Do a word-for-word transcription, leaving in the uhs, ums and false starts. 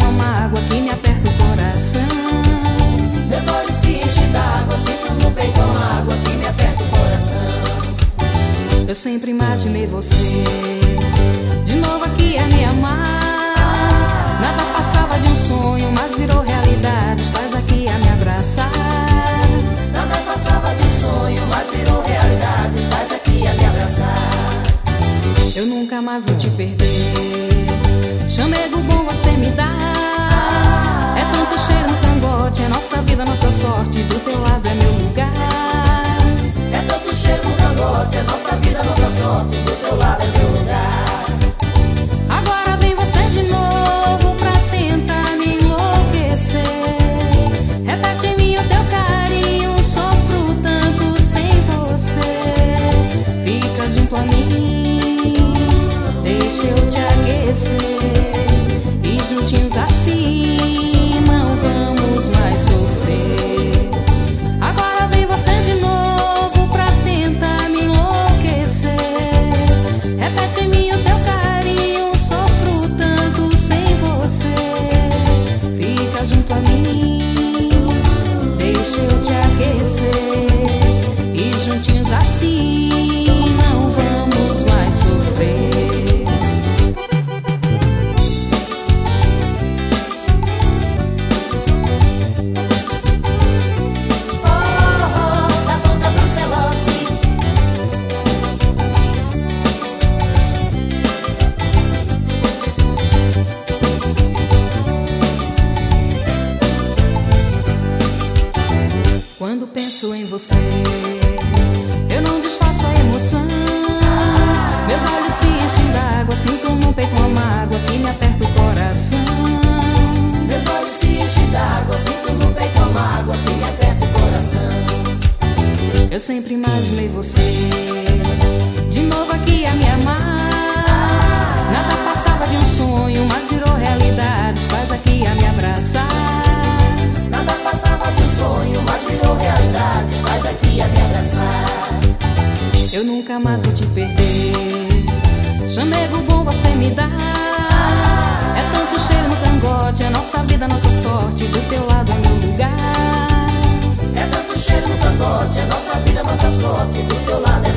uma mágoa que me aperta o coração. Meus olhos se enchem d'água, sinto no peito uma mágoa que me aperta o coração. Eu sempre imaginei você de novo aqui a me amar. Nada passava de um sonho, mas virou realidade. Estás aqui a me abraçar. Nada passava de um sonho, mas virou realidade. Estás aqui a me abraçar. Eu nunca mais vou te perder. Chamego bom você me dá. É tanto cheiro no cangote, é nossa vida, nossa sorte. Do teu lado é meu lugar. É tanto cheiro no cangote, é nossa vida, nossa sorte. Do teu lado é meu lugar. Agora vem você de novo pra tentar me enlouquecer. Repete em mim o teu carinho, sofro tanto sem você. Fica junto a mim, deixa eu te aquecer. E juntinhos assim não vamos mais sofrer. Agora vem você de novo pra tentar me enlouquecer. Repete em mim o teu carinho, sofro tanto sem você. Fica junto a mim, deixa eu te aquecer. E juntinhos assim não vamos mais sofrer. Quando penso em você, eu não disfarço a emoção. Meus olhos se enchem d'água, sinto no peito uma mágoa que me aperta o coração. Meus olhos se enchem d'água, sinto no peito uma mágoa que me aperta o coração. Eu sempre imaginei você de novo aqui a me amar. Nada passava de um sonho, mas virou realidade. Estás aqui a me abraçar. Nada passava de um sonho, mas virou realidade. Estás aqui a me abraçar. Eu nunca mais vou te perder. Chamego bom você me dá. É tanto cheiro no cangote, é nossa vida, nossa sorte. Do teu lado é meu lugar. É tanto cheiro no cangote, é nossa vida, nossa sorte. Do teu lado é